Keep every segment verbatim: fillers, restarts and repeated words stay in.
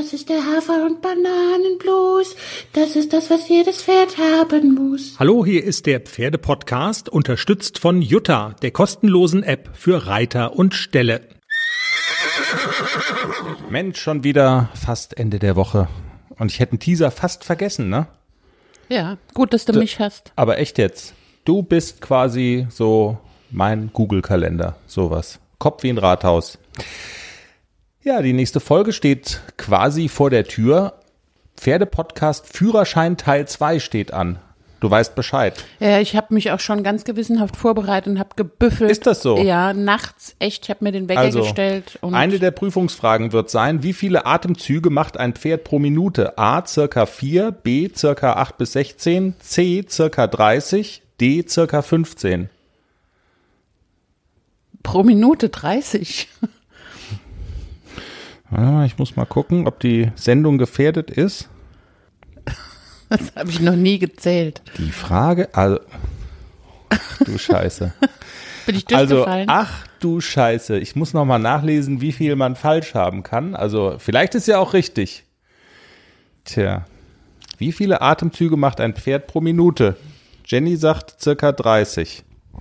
Das ist der Hafer- und Bananenblues. Das ist das, was jedes Pferd haben muss. Hallo, hier ist der Pferdepodcast, unterstützt von Jutta, der kostenlosen App für Reiter und Ställe. Mensch, schon wieder fast Ende der Woche. Und ich hätte einen Teaser fast vergessen, ne? Ja, gut, dass du D- mich hast. Aber echt jetzt. Du bist quasi so mein Google-Kalender, sowas. Kopf wie ein Rathaus. Ja, die nächste Folge steht quasi vor der Tür. Pferdepodcast Führerschein Teil zwei steht an. Du weißt Bescheid. Ja, ich habe mich auch schon ganz gewissenhaft vorbereitet und habe gebüffelt. Ist das so? Ja, nachts echt. Ich habe mir den Wecker also, gestellt. Und eine der Prüfungsfragen wird sein, wie viele Atemzüge macht ein Pferd pro Minute? A, circa vier, B, circa acht bis sechzehn, C, circa dreißig, D, circa fünfzehn. Pro Minute dreißig. Ich muss mal gucken, ob die Sendung gefährdet ist. Das habe ich noch nie gezählt. Die Frage, also, du Scheiße. Bin ich durchgefallen? Also, ach du Scheiße, ich muss noch mal nachlesen, wie viel man falsch haben kann. Also, vielleicht ist ja auch richtig. Tja, wie viele Atemzüge macht ein Pferd pro Minute? Jenny sagt circa dreißig.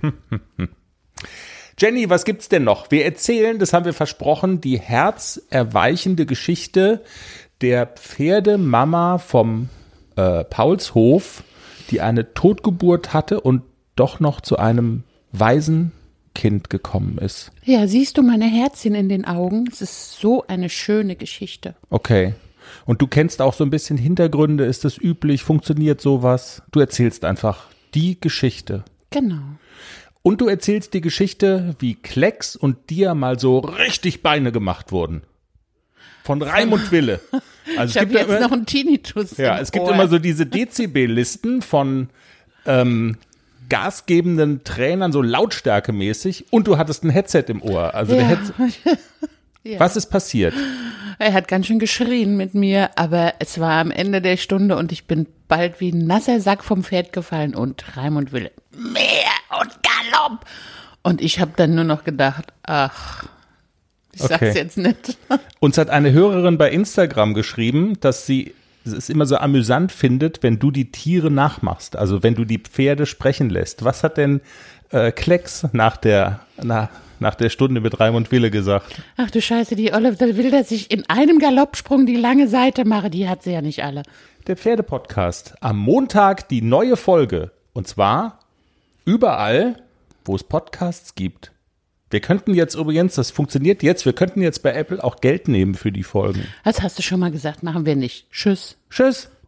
Jenny, was gibt's denn noch? Wir erzählen, das haben wir versprochen, die herzerweichende Geschichte der Pferdemama vom äh, Paulshof, die eine Totgeburt hatte und doch noch zu einem Waisenkind gekommen ist. Ja, siehst du meine Herzchen in den Augen? Es ist so eine schöne Geschichte. Okay. Und du kennst auch so ein bisschen Hintergründe, ist das üblich, funktioniert sowas? Du erzählst einfach die Geschichte. Genau. Und du erzählst die Geschichte, wie Klecks und dir mal so richtig Beine gemacht wurden. Von Reim und Wille. Also ich habe jetzt immer, noch einen Tinnitus. Ja, es gibt Ohr. Immer so diese Dezibel-Listen von ähm, gasgebenden Trainern, so lautstärkemäßig. Und du hattest ein Headset im Ohr. Also ja. der Headset. Ja. Was ist passiert? Er hat ganz schön geschrien mit mir, aber es war am Ende der Stunde und ich bin bald wie ein nasser Sack vom Pferd gefallen und Reim und Wille. Mehr und Galopp. Und ich habe dann nur noch gedacht, ach, ich sag's okay. jetzt nicht. Uns hat eine Hörerin bei Instagram geschrieben, dass sie es immer so amüsant findet, wenn du die Tiere nachmachst, also wenn du die Pferde sprechen lässt. Was hat denn äh, Klecks nach der, na, nach der Stunde mit Reim und Wille gesagt? Ach du Scheiße, die Olle will, dass ich in einem Galoppsprung die lange Seite mache. Die hat sie ja nicht alle. Der Pferdepodcast. Am Montag die neue Folge. Und zwar überall, wo es Podcasts gibt. Wir könnten jetzt übrigens, das funktioniert jetzt, wir könnten jetzt bei Apple auch Geld nehmen für die Folgen. Das hast du schon mal gesagt, machen wir nicht. Tschüss. Tschüss.